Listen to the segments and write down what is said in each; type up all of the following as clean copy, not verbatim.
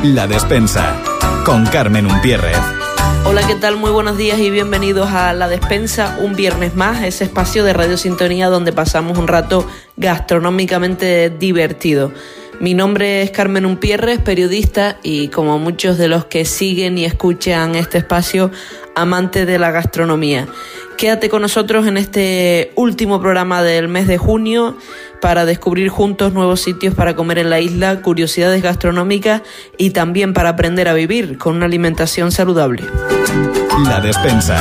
La Despensa, con Carmen Umpierrez. Hola, ¿qué tal? Muy buenos días y bienvenidos a La Despensa, un viernes más, ese espacio de Radio Sintonía donde pasamos un rato gastronómicamente divertido. Mi nombre es Carmen Umpierrez, periodista y, como muchos de los que siguen y escuchan este espacio, amante de la gastronomía. Quédate con nosotros en este último programa del mes de junio para descubrir juntos nuevos sitios para comer en la isla, curiosidades gastronómicas y también para aprender a vivir con una alimentación saludable. La Despensa.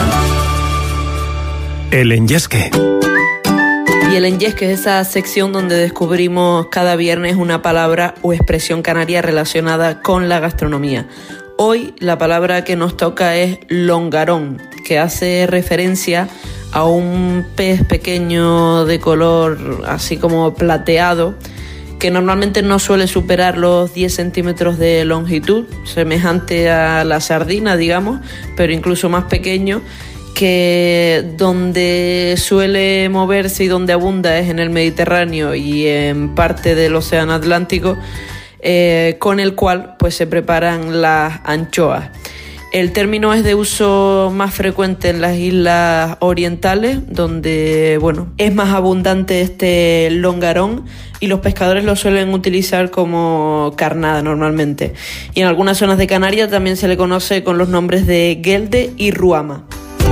El Enyesque. Y el Enyesque es esa sección donde descubrimos cada viernes una palabra o expresión canaria relacionada con la gastronomía. Hoy la palabra que nos toca es longarón, que hace referencia a un pez pequeño de color así como plateado, que normalmente no suele superar los 10 centímetros de longitud, semejante a la sardina, digamos, pero incluso más pequeño, que donde suele moverse y donde abunda es en el Mediterráneo y en parte del Océano Atlántico, con el cual pues se preparan las anchoas. El término es de uso más frecuente en las islas orientales, donde es más abundante este longarón y los pescadores lo suelen utilizar como carnada normalmente. Y en algunas zonas de Canarias también se le conoce con los nombres de guelde y ruama.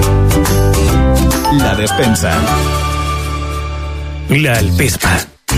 La Despensa. La alpispa.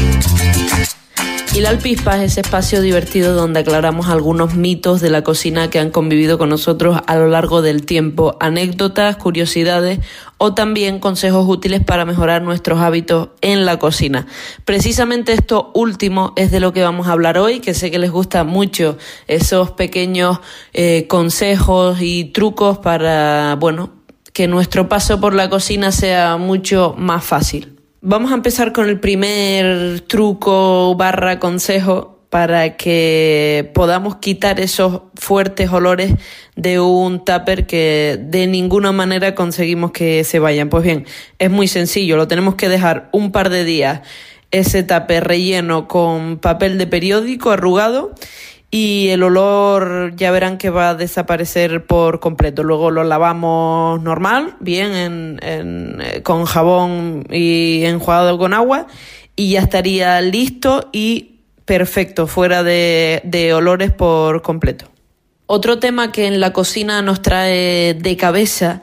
Y la alpispa es ese espacio divertido donde aclaramos algunos mitos de la cocina que han convivido con nosotros a lo largo del tiempo, anécdotas, curiosidades o también consejos útiles para mejorar nuestros hábitos en la cocina. Precisamente esto último es de lo que vamos a hablar hoy, que sé que les gusta mucho esos pequeños consejos y trucos para, que nuestro paso por la cocina sea mucho más fácil. Vamos a empezar con el primer truco / consejo para que podamos quitar esos fuertes olores de un tupper que de ninguna manera conseguimos que se vayan. Pues bien, es muy sencillo, lo tenemos que dejar un par de días ese tupper relleno con papel de periódico arrugado y el olor ya verán que va a desaparecer por completo. Luego lo lavamos normal, bien, con jabón y enjuagado con agua y ya estaría listo y perfecto, fuera de olores por completo. Otro tema que en la cocina nos trae de cabeza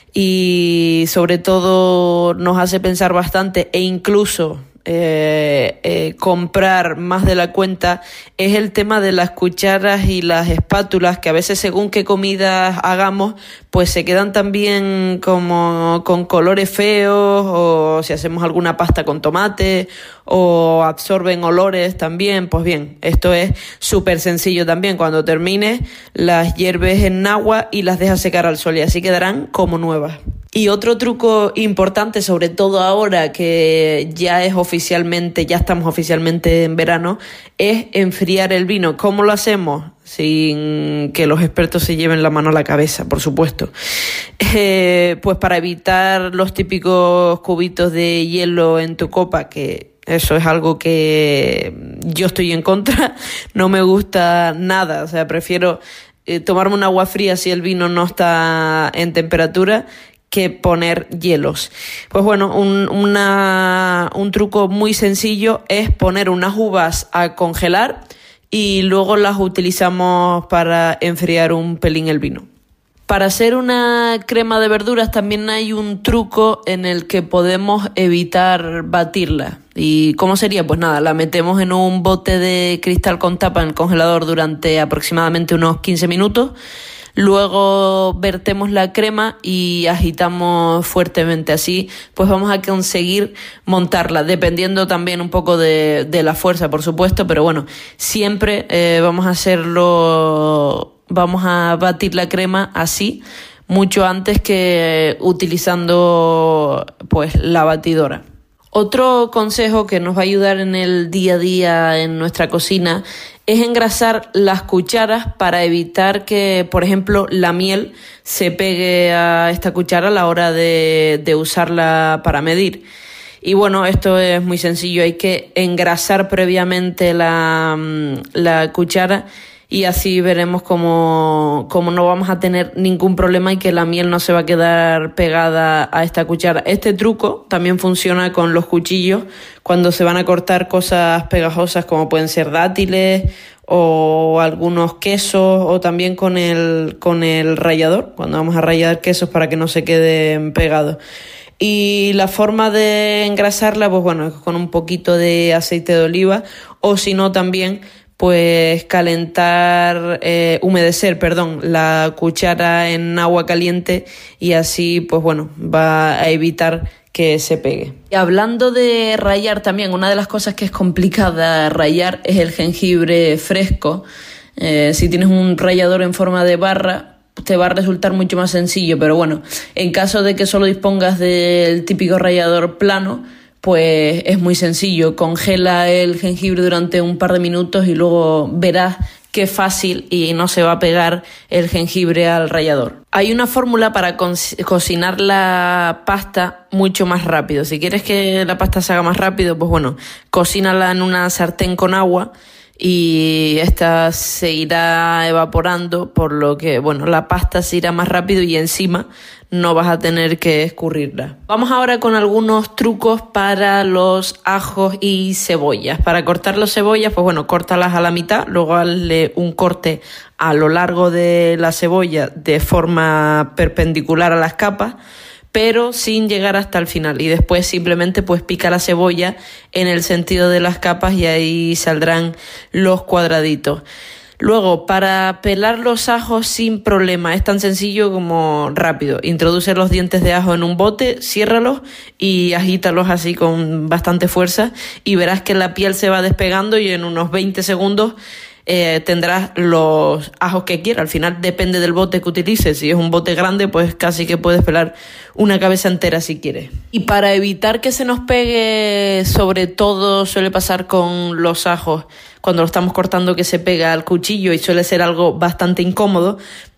y sobre todo nos hace pensar bastante e incluso comprar más de la cuenta es el tema de las cucharas y las espátulas, que a veces según qué comidas hagamos pues se quedan también como con colores feos, o si hacemos alguna pasta con tomate o absorben olores también. Pues bien, esto es súper sencillo también. Cuando termines las hierves en agua y las dejas secar al sol y así quedarán como nuevas. Y otro truco importante, sobre todo ahora que ya estamos oficialmente en verano, es enfriar el vino. ¿Cómo lo hacemos? Sin que los expertos se lleven la mano a la cabeza, por supuesto. Pues para evitar los típicos cubitos de hielo en tu copa, que eso es algo que yo estoy en contra, no me gusta nada. O sea, prefiero tomarme un agua fría si el vino no está en temperatura que poner hielos. Pues un truco muy sencillo es poner unas uvas a congelar y luego las utilizamos para enfriar un pelín el vino. Para hacer una crema de verduras también hay un truco en el que podemos evitar batirla. ¿Y cómo sería? Pues nada, la metemos en un bote de cristal con tapa en el congelador durante aproximadamente unos 15 minutos. Luego vertemos la crema y agitamos fuertemente. Así pues vamos a conseguir montarla, dependiendo también un poco de la fuerza, por supuesto, pero siempre vamos a batir la crema así, mucho antes que utilizando pues la batidora. Otro consejo que nos va a ayudar en el día a día en nuestra cocina es engrasar las cucharas para evitar que, por ejemplo, la miel se pegue a esta cuchara a la hora de usarla para medir. Y esto es muy sencillo, hay que engrasar previamente la cuchara y así veremos cómo no vamos a tener ningún problema y que la miel no se va a quedar pegada a esta cuchara. Este truco también funciona con los cuchillos cuando se van a cortar cosas pegajosas como pueden ser dátiles o algunos quesos, o también con el rallador, cuando vamos a rallar quesos para que no se queden pegados. Y la forma de engrasarla, pues bueno, es con un poquito de aceite de oliva, o si no también pues humedecer la cuchara en agua caliente, y así pues bueno, va a evitar que se pegue. Y hablando de rallar también, una de las cosas que es complicada rallar es el jengibre fresco. Si tienes un rallador en forma de barra, te va a resultar mucho más sencillo, pero bueno, en caso de que solo dispongas del típico rallador plano, pues es muy sencillo. Congela el jengibre durante un par de minutos y luego verás qué fácil y no se va a pegar el jengibre al rallador. Hay una fórmula para cocinar la pasta mucho más rápido. Si quieres que la pasta se haga más rápido, pues bueno, cocínala en una sartén con agua y esta se irá evaporando, por lo que bueno, la pasta se irá más rápido y encima no vas a tener que escurrirla. Vamos ahora con algunos trucos para los ajos y cebollas. Para cortar las cebollas, pues bueno, córtalas a la mitad, luego hazle un corte a lo largo de la cebolla de forma perpendicular a las capas, pero sin llegar hasta el final, y después simplemente pues pica la cebolla en el sentido de las capas y ahí saldrán los cuadraditos. Luego, para pelar los ajos sin problema, es tan sencillo como rápido. Introduce los dientes de ajo en un bote, ciérralos y agítalos así con bastante fuerza y verás que la piel se va despegando y en unos 20 segundos tendrás los ajos que quieras. Al final depende del bote que utilices. Si es un bote grande, pues casi que puedes pelar una cabeza entera si quieres. Y para evitar que se nos pegue, sobre todo suele pasar con los ajos, cuando lo estamos cortando, que se pega al cuchillo y suele ser algo bastante incómodo,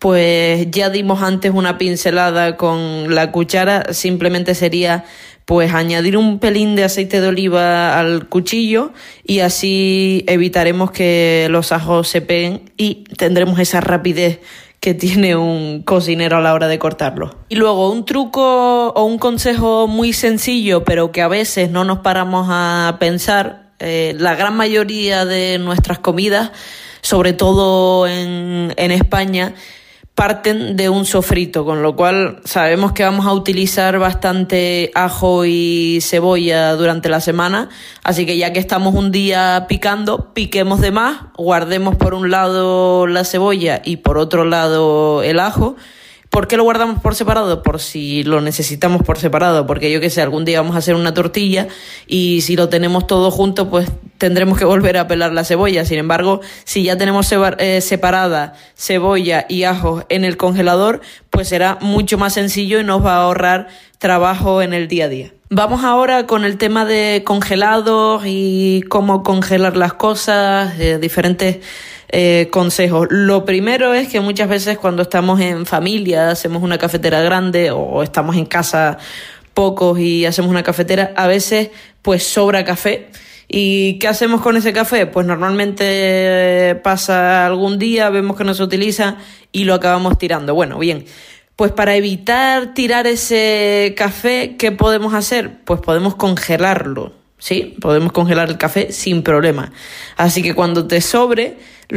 pues ya dimos antes una pincelada con la cuchara. Simplemente sería pues añadir un pelín de aceite de oliva al cuchillo y así evitaremos que los ajos se peguen y tendremos esa rapidez que tiene un cocinero a la hora de cortarlo. Y luego un truco o un consejo muy sencillo, pero que a veces no nos paramos a pensar. La gran mayoría de nuestras comidas, sobre todo en España, parten de un sofrito, con lo cual sabemos que vamos a utilizar bastante ajo y cebolla durante la semana, así que ya que estamos un día picando, piquemos de más, guardemos por un lado la cebolla y por otro lado el ajo. ¿Por qué lo guardamos por separado? Por si lo necesitamos por separado, porque yo qué sé, algún día vamos a hacer una tortilla y si lo tenemos todo junto, pues tendremos que volver a pelar la cebolla. Sin embargo, si ya tenemos separada cebolla y ajo en el congelador, pues será mucho más sencillo y nos va a ahorrar trabajo en el día a día. Vamos ahora con el tema de congelados y cómo congelar las cosas, diferentes consejos. Lo primero es que muchas veces cuando estamos en familia, hacemos una cafetera grande o estamos en casa pocos y hacemos una cafetera, a veces pues sobra café. ¿Y qué hacemos con ese café? Pues normalmente pasa algún día, vemos que no se utiliza y lo acabamos tirando. Bueno, bien, pues para evitar tirar ese café, ¿qué podemos hacer? Pues podemos congelarlo, ¿sí? Podemos congelar el café sin problema. Así que cuando te sobre,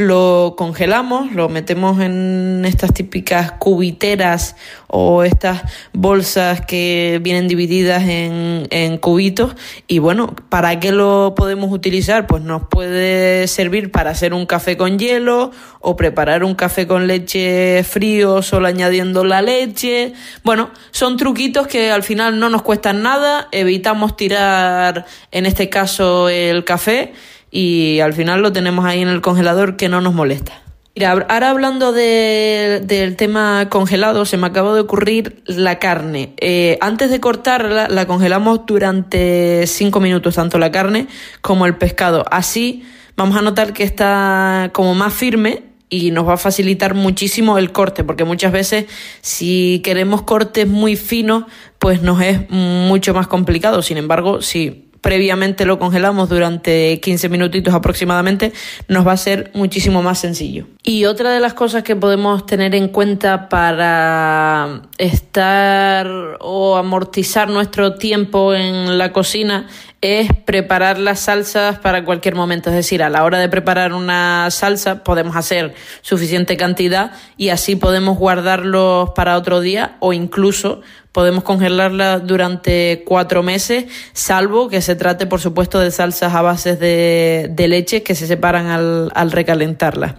lo congelamos, lo metemos en estas típicas cubiteras o estas bolsas que vienen divididas en cubitos. Y bueno, ¿para qué lo podemos utilizar? Pues nos puede servir para hacer un café con hielo o preparar un café con leche frío solo añadiendo la leche. Bueno, son truquitos que al final no nos cuestan nada, evitamos tirar en este caso el café y al final lo tenemos ahí en el congelador que no nos molesta. Mira, ahora hablando del tema congelado, se me acaba de ocurrir la carne. Antes de cortarla, la congelamos durante 5 minutos, tanto la carne como el pescado. Así vamos a notar que está como más firme y nos va a facilitar muchísimo el corte, porque muchas veces si queremos cortes muy finos, pues nos es mucho más complicado. Sin embargo, si previamente lo congelamos durante 15 minutitos aproximadamente, nos va a ser muchísimo más sencillo. Y otra de las cosas que podemos tener en cuenta para estar o amortizar nuestro tiempo en la cocina es preparar las salsas para cualquier momento. Es decir, a la hora de preparar una salsa podemos hacer suficiente cantidad y así podemos guardarlos para otro día, o incluso podemos congelarla durante 4 meses, salvo que se trate, por supuesto, de salsas a base de leche que se separan al recalentarlas.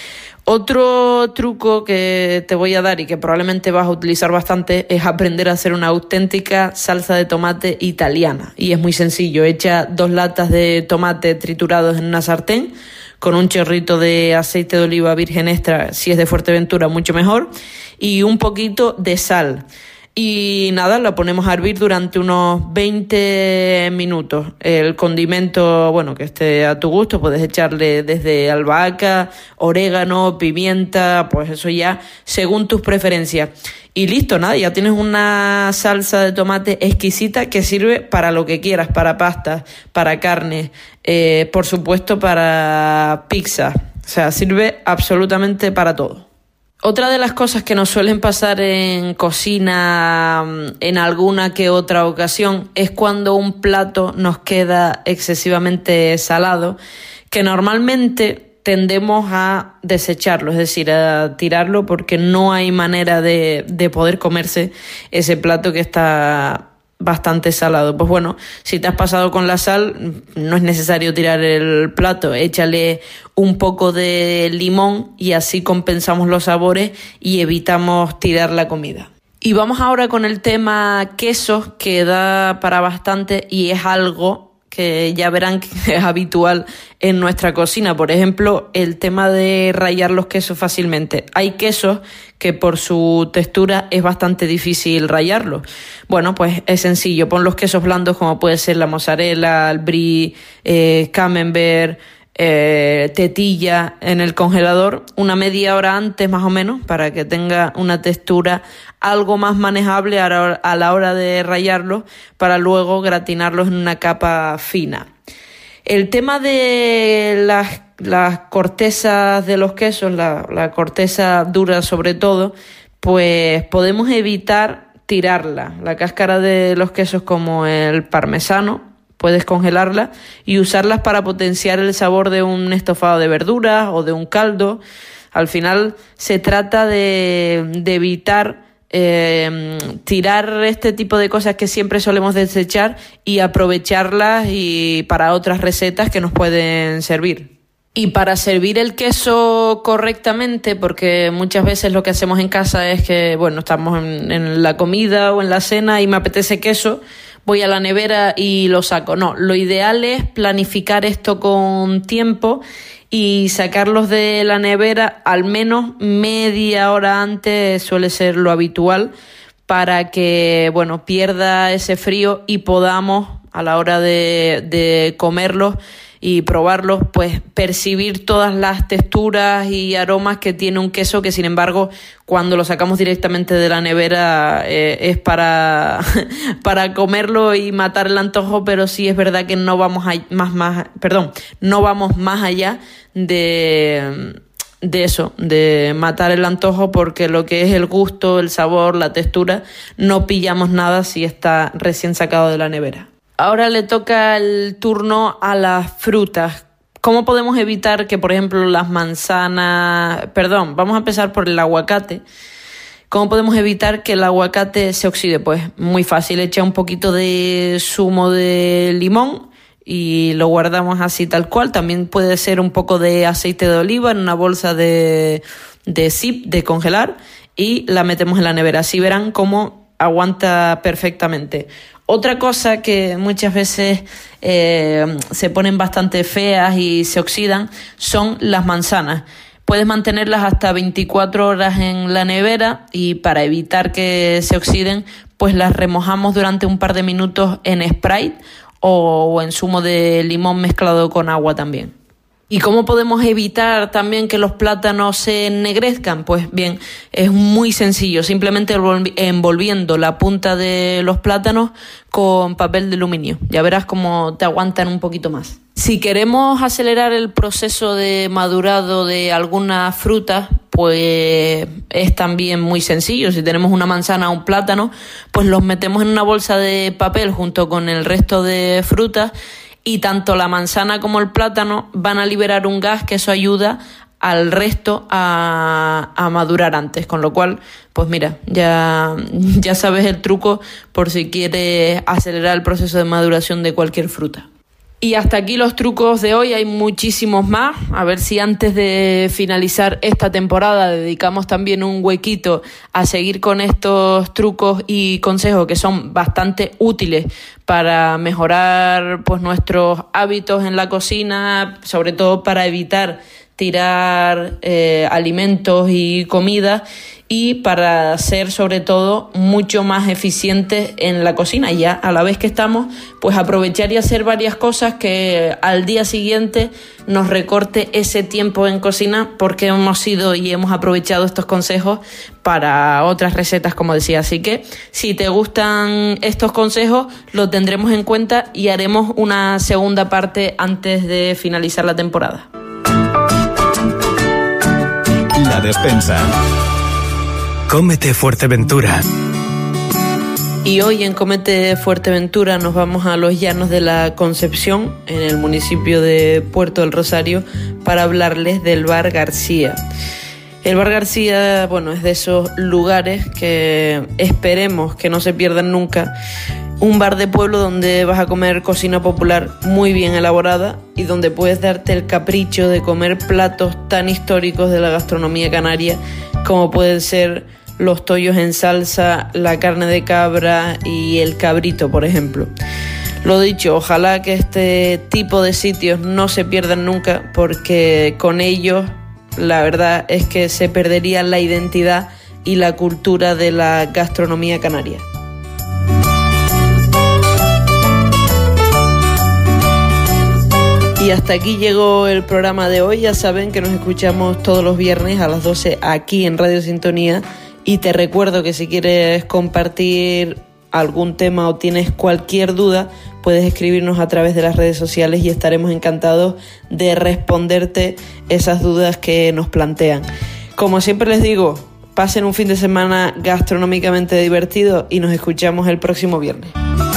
Otro truco que te voy a dar y que probablemente vas a utilizar bastante es aprender a hacer una auténtica salsa de tomate italiana. Y es muy sencillo. Echa 2 latas de tomate triturados en una sartén con un chorrito de aceite de oliva virgen extra, si es de Fuerteventura mucho mejor, y un poquito de sal. Y nada, la ponemos a hervir durante unos 20 minutos. El condimento, bueno, que esté a tu gusto, puedes echarle desde albahaca, orégano, pimienta, pues eso ya según tus preferencias. Y listo, nada, ya tienes una salsa de tomate exquisita que sirve para lo que quieras, para pastas, para carne, por supuesto para pizza. O sea, sirve absolutamente para todo. Otra de las cosas que nos suelen pasar en cocina en alguna que otra ocasión es cuando un plato nos queda excesivamente salado, que normalmente tendemos a desecharlo, es decir, a tirarlo porque no hay manera de poder comerse ese plato que está bastante salado. Pues bueno, si te has pasado con la sal, no es necesario tirar el plato, échale un poco de limón y así compensamos los sabores y evitamos tirar la comida. Y vamos ahora con el tema quesos, que da para bastante y es algo que ya verán que es habitual en nuestra cocina. Por ejemplo, el tema de rallar los quesos fácilmente. Hay quesos que por su textura es bastante difícil rallarlos. Bueno, pues es sencillo. Pon los quesos blandos como puede ser la mozzarella, el brie, camembert, tetilla en el congelador una media hora antes más o menos para que tenga una textura algo más manejable a la hora de rallarlos para luego gratinarlos en una capa fina. El tema de las cortezas de los quesos, la corteza dura sobre todo, pues podemos evitar tirarla. La cáscara de los quesos como el parmesano, puedes congelarla y usarlas para potenciar el sabor de un estofado de verduras o de un caldo. Al final se trata de evitar tirar este tipo de cosas que siempre solemos desechar y aprovecharlas y para otras recetas que nos pueden servir. Y para servir el queso correctamente, porque muchas veces lo que hacemos en casa es que, bueno, estamos en la comida o en la cena y me apetece queso, voy a la nevera y lo saco. No, lo ideal es planificar esto con tiempo y sacarlos de la nevera al menos media hora antes, suele ser lo habitual, para que, bueno, pierda ese frío y podamos, a la hora de comerlos y probarlos, pues percibir todas las texturas y aromas que tiene un queso que, sin embargo, cuando lo sacamos directamente de la nevera es para comerlo y matar el antojo, pero sí es verdad que no vamos más allá de eso, de matar el antojo, porque lo que es el gusto, el sabor, la textura, no pillamos nada si está recién sacado de la nevera. Ahora le toca el turno a las frutas. ¿Cómo podemos evitar que, por ejemplo, vamos a empezar por el aguacate? ¿Cómo podemos evitar que el aguacate se oxide? Pues muy fácil, echa un poquito de zumo de limón y lo guardamos así tal cual. También puede ser un poco de aceite de oliva en una bolsa de zip, de congelar, y la metemos en la nevera. Así verán cómo aguanta perfectamente. Otra cosa que muchas veces se ponen bastante feas y se oxidan son las manzanas. Puedes mantenerlas hasta 24 horas en la nevera y para evitar que se oxiden, pues las remojamos durante un par de minutos en Sprite o en zumo de limón mezclado con agua también. ¿Y cómo podemos evitar también que los plátanos se ennegrezcan? Pues bien, es muy sencillo, simplemente envolviendo la punta de los plátanos con papel de aluminio. Ya verás cómo te aguantan un poquito más. Si queremos acelerar el proceso de madurado de algunas frutas, pues es también muy sencillo. Si tenemos una manzana o un plátano, pues los metemos en una bolsa de papel junto con el resto de frutas, y tanto la manzana como el plátano van a liberar un gas que eso ayuda al resto a madurar antes, con lo cual, pues mira, ya sabes el truco por si quieres acelerar el proceso de maduración de cualquier fruta. Y hasta aquí los trucos de hoy, hay muchísimos más. A ver si antes de finalizar esta temporada dedicamos también un huequito a seguir con estos trucos y consejos que son bastante útiles para mejorar pues nuestros hábitos en la cocina, sobre todo para evitar tirar alimentos y comida, y para ser sobre todo mucho más eficientes en la cocina. Y ya a la vez que estamos, pues aprovechar y hacer varias cosas que al día siguiente nos recorte ese tiempo en cocina, porque hemos ido y hemos aprovechado estos consejos para otras recetas, como decía. Así que si te gustan estos consejos, lo tendremos en cuenta y haremos una segunda parte antes de finalizar la temporada. La despensa. Cómete Fuerteventura. Y hoy en Cómete Fuerteventura nos vamos a los Llanos de la Concepción, en el municipio de Puerto del Rosario, para hablarles del Bar García. El Bar García, bueno, es de esos lugares que esperemos que no se pierdan nunca. Un bar de pueblo donde vas a comer cocina popular muy bien elaborada y donde puedes darte el capricho de comer platos tan históricos de la gastronomía canaria como pueden ser los tollos en salsa, la carne de cabra y el cabrito, por ejemplo. Lo dicho, ojalá que este tipo de sitios no se pierdan nunca, porque con ellos la verdad es que se perdería la identidad y la cultura de la gastronomía canaria. Y hasta aquí llegó el programa de hoy. Ya saben que nos escuchamos todos los viernes a las 12 aquí en Radio Sintonía. Y te recuerdo que si quieres compartir algún tema o tienes cualquier duda, puedes escribirnos a través de las redes sociales y estaremos encantados de responderte esas dudas que nos plantean. Como siempre les digo, pasen un fin de semana gastronómicamente divertido y nos escuchamos el próximo viernes.